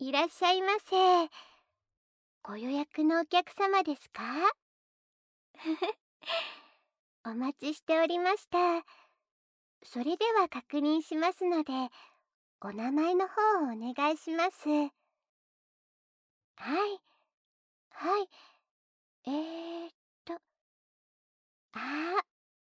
いらっしゃいませ。ご予約のお客様ですか？お待ちしておりました。それでは確認しますので、お名前の方をお願いします。はい、はい。えーっと、あ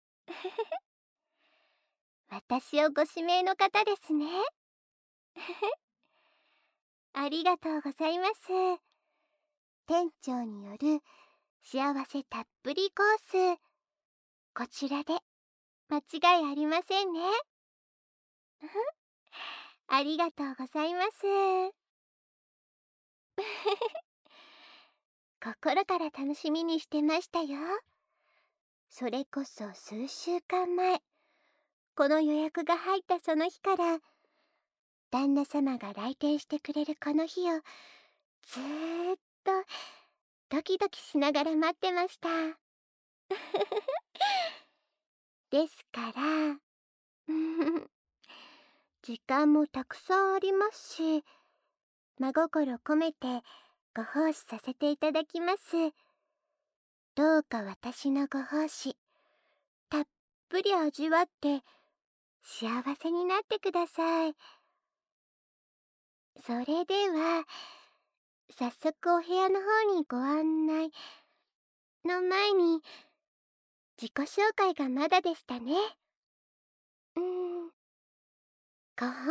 私をご指名の方ですね。ありがとうございます。店長による幸せたっぷりコース、こちらで間違いありませんね。ありがとうございます。心から楽しみにしてましたよ。それこそ数週間前、この予約が入ったその日から、旦那様が来店してくれるこの日をずーっとドキドキしながら待ってました。ですから時間もたくさんありますし、真心込めてご奉仕させていただきます。どうか私のご奉仕、たっぷり味わって幸せになってください。それでは、早速お部屋の方にご案内の前に、自己紹介がまだでしたね。うーん、5本。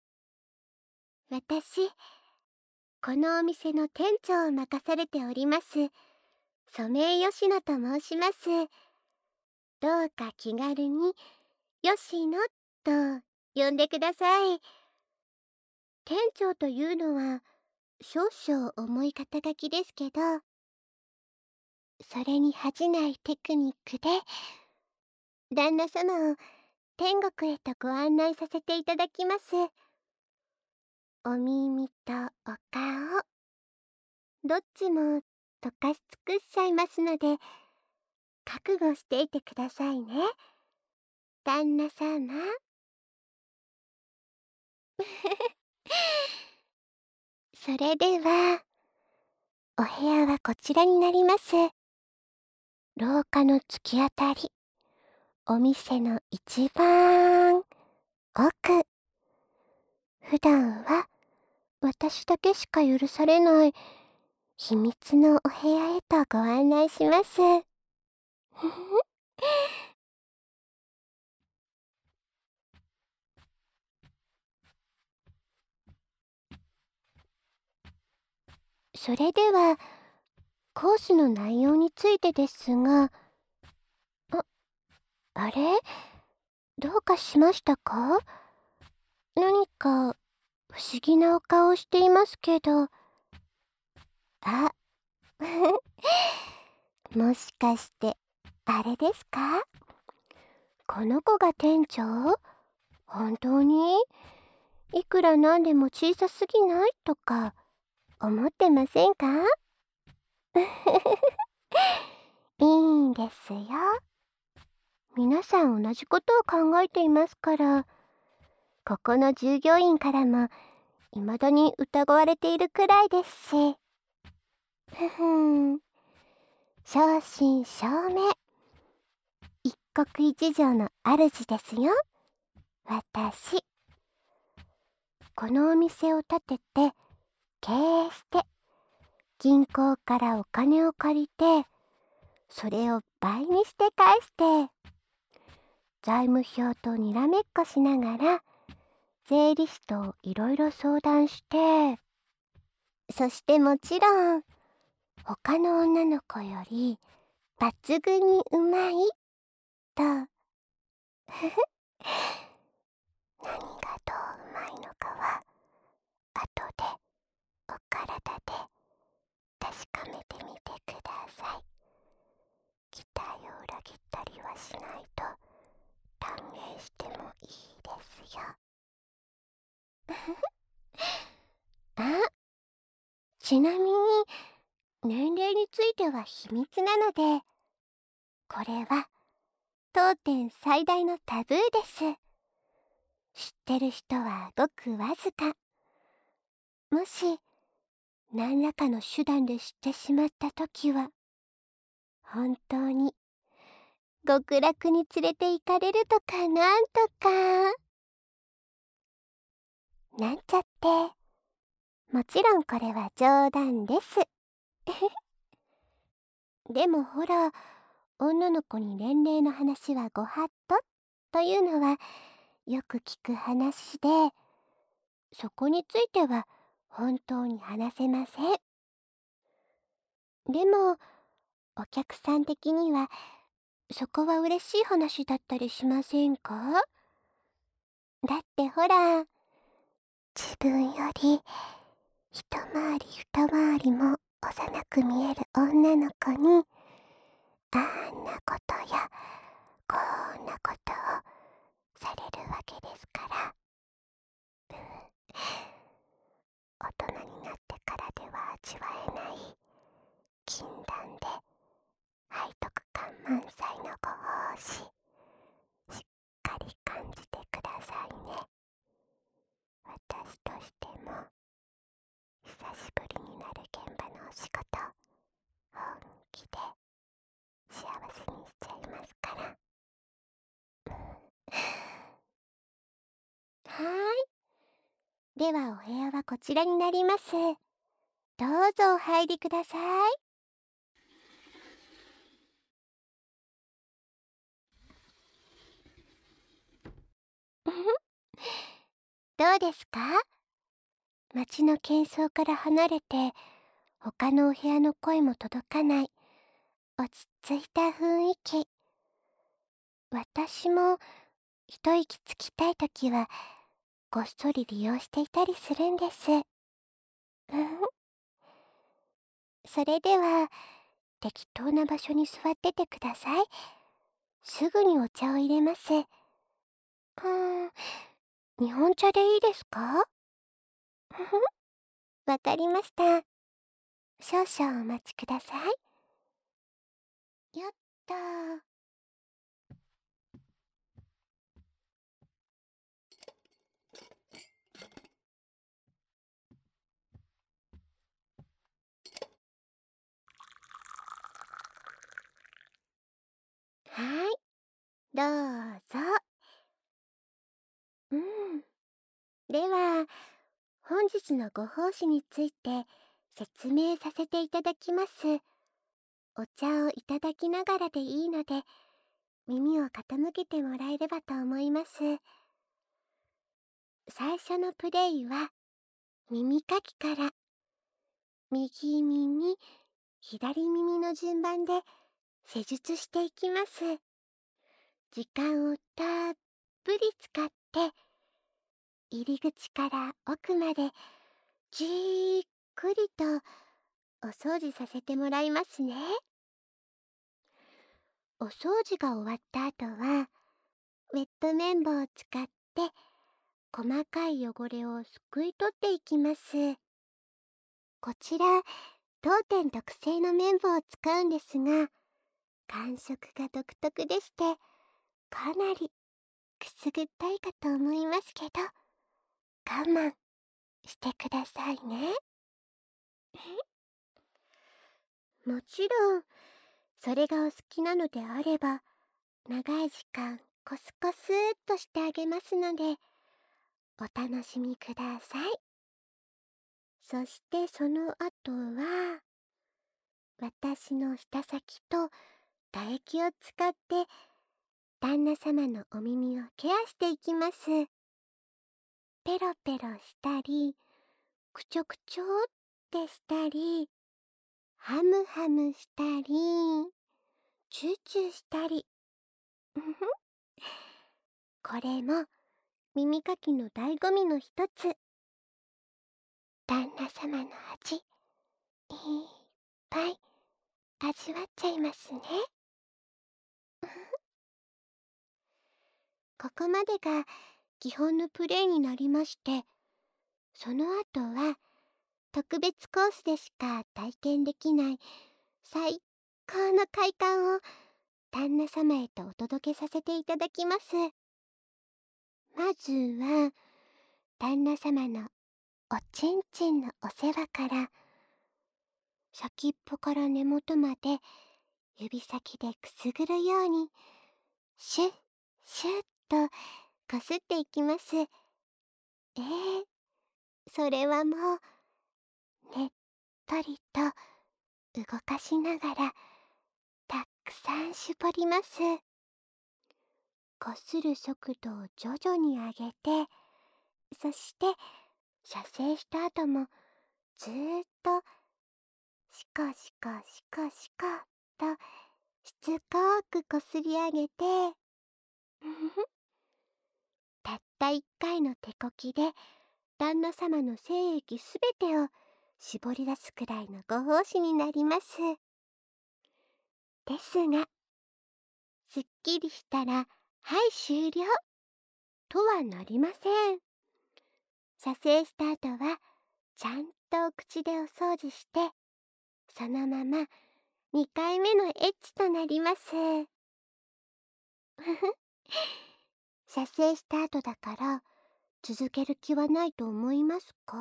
私、このお店の店長を任されております、染井吉野と申します。どうか気軽に、吉野と呼んでください。店長というのは、少々重い肩書きですけど、それに恥じないテクニックで、旦那様を天国へとご案内させていただきます。お耳とお顔、どっちも溶かし尽くしちゃいますので、覚悟していてくださいね、旦那様。それでは、お部屋はこちらになります。廊下の突き当たり、お店の一番奥。普段は私だけしか許されない秘密のお部屋へとご案内します。それでは、コースの内容についてですが、あれ、どうかしましたか？何か不思議なお顔をしていますけど。あ、もしかして、あれですか？この子が店長？本当に？いくらなんでも小さすぎないとか思ってませんか？いいんですよ。皆さん同じことを考えていますから、ここの従業員からも未だに疑われているくらいですし。ふふん。正真正銘。一国一城の主ですよ。私。このお店を建てて、経営して、銀行からお金を借りて、それを倍にして返して、財務表とにらめっこしながら、税理士といろいろ相談して、そしてもちろん、他の女の子より抜群にうまいと。何がどううまいのかは、後でお体で確かめてみてください。期待を裏切ったりはしないと断言してもいいですよ。あ、ちなみに年齢については秘密なので、これは当店最大のタブーです。知ってる人はごくわずか。もし何らかの手段で知ってしまったときは、本当に極楽に連れて行かれるとかなんとか。なんちゃって。もちろんこれは冗談です。でもほら、女の子に年齢の話はご法度というのはよく聞く話で、そこについては本当に話せません。でも、お客さん的にはそこは嬉しい話だったりしませんか？だってほら、自分より一回り二回りも幼く見える女の子に、あんなことやこんなことをされるわけですから。大人になってからでは味わえない禁断で背徳感満載のご奉仕、しっかり感じてくださいね。私としても久しぶりになる現場のお仕事、本気で幸せにしちゃいますから。はーい。ではお部屋はこちらになります。どうぞお入りください。どうですか？街の喧騒から離れて、他のお部屋の声も届かない落ち着いた雰囲気。私も一息つきたいときはごっそり利用していたりするんです。それでは適当な場所に座っててください。すぐにお茶を入れます。日本茶でいいですか？わかりました。少々お待ちください。やったー。はい、どうぞ。うん。では、本日のご奉仕について説明させていただきます。お茶をいただきながらでいいので、耳を傾けてもらえればと思います。最初のプレイは、耳かきから、右耳、左耳の順番で施術していきます。時間をたっぷり使って、入り口から奥までじっくりとお掃除させてもらいますね。お掃除が終わった後は、ウェット綿棒を使って細かい汚れをすくい取っていきます。こちら、当店特製の綿棒を使うんですが、感触が独特でして、かなりくすぐったいかと思いますけど、我慢してくださいね。もちろん、それがお好きなのであれば、長い時間コスコスーっとしてあげますので、お楽しみください。そしてその後は、私の舌先と唾液を使って旦那様のお耳をケアしていきます。ペロペロしたり、くちょくちょってしたり、ハムハムしたり、チューチューしたり。これも耳かきの醍醐味の一つ。旦那様の味、いっぱい味わっちゃいますね。ここまでが基本のプレイになりまして、その後は特別コースでしか体験できない最高の快感を旦那様へとお届けさせていただきます。まずは旦那様のおちんちんのお世話から先っぽから根元まで指先でくすぐるようにシュッシュッとこすっていきます。それはもうねっとりと動かしながらたくさん絞ります。こする速度を徐々に上げて、そして射精した後もずーっとシコシコシコシコとしつこくこすり上げて、たった1回の手こきで旦那様の精液すべてを絞り出すくらいのご奉仕になります。ですが、すっきりしたら、はい終了とはなりません。射精した後は、ちゃんとお口でお掃除して、そのまま2回目のエッチとなります。射精した後だから、続ける気はないと思いますか？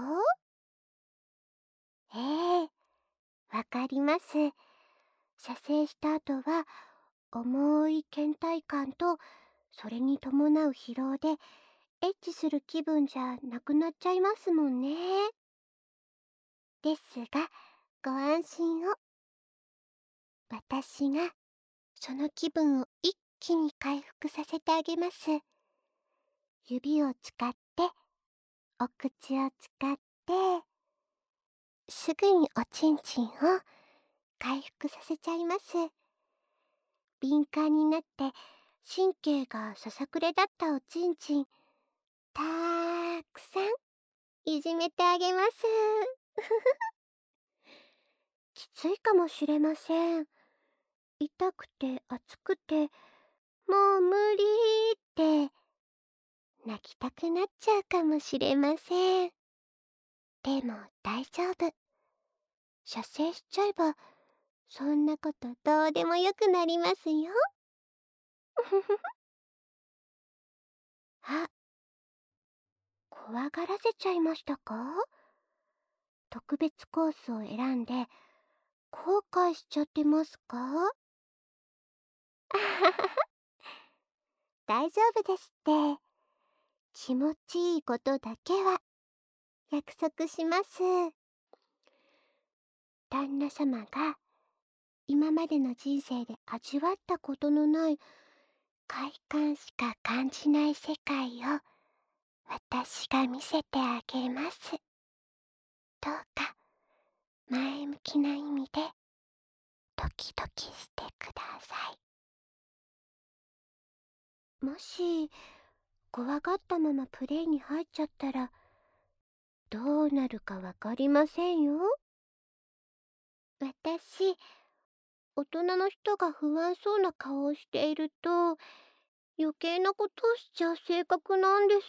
わかります。射精した後は、重い倦怠感と、それに伴う疲労で、エッチする気分じゃなくなっちゃいますもんね。ですが、ご安心を。私が、その気分を一気に回復させてあげます。指を使って、お口を使って、すぐにおちんちんを回復させちゃいます。敏感になって神経がささくれだったおちんちん、たくさんいじめてあげます。きついかもしれません。痛くて熱くて、もう無理って泣きたくなっちゃうかもしれません。でも大丈夫。射精しちゃえば、そんなことどうでもよくなりますよ。あ、怖がらせちゃいましたか？特別コースを選んで後悔しちゃってますか？大丈夫ですって。気持ちいいことだけは約束します。旦那様が今までの人生で味わったことのない快感しか感じない世界を私が見せてあげます。どうか前向きな意味でドキドキしてください。もし怖がったままプレイに入っちゃったらどうなるかわかりませんよ。私、大人の人が不安そうな顔をしていると余計なことをしちゃう性格なんです。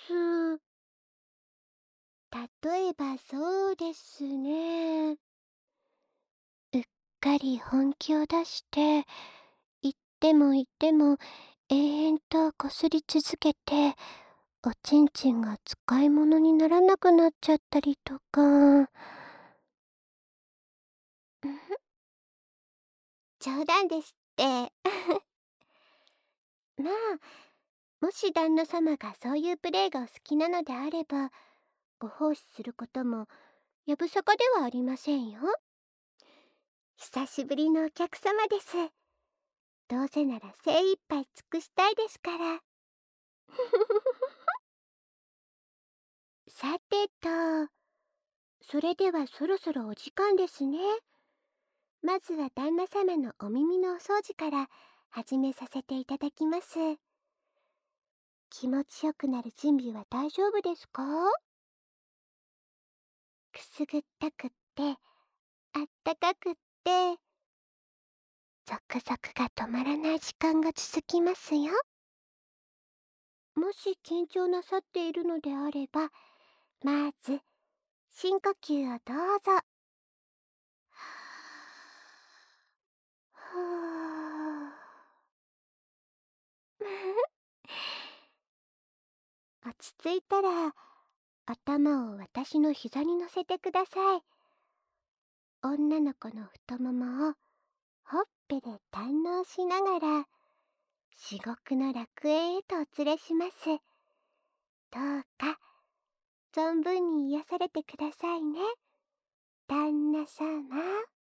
例えばそうですね。うっかり本気を出して、言っても言っても永遠とこすり続けて、おちんちんが使い物にならなくなっちゃったりとか。冗談ですって。まあ、もし旦那様がそういうプレイがお好きなのであれば、ご奉仕することもやぶさかではありませんよ。久しぶりのお客様です。どうせなら精一杯尽くしたいですから。さてと、それではそろそろお時間ですね。まずは旦那様のお耳のお掃除から始めさせていただきます。気持ちよくなる準備は大丈夫ですか？くすぐったくって、あったかくって、ゾクゾクが止まらない時間が続きますよ。もし緊張なさっているのであれば、まず深呼吸をどうぞ。ふう。落ち着いたら頭を私の膝に乗せてください。 女の子の太ももをほっぺで堪能しながら至極の楽園へとお連れします。どうか存分に癒されてくださいね、旦那様。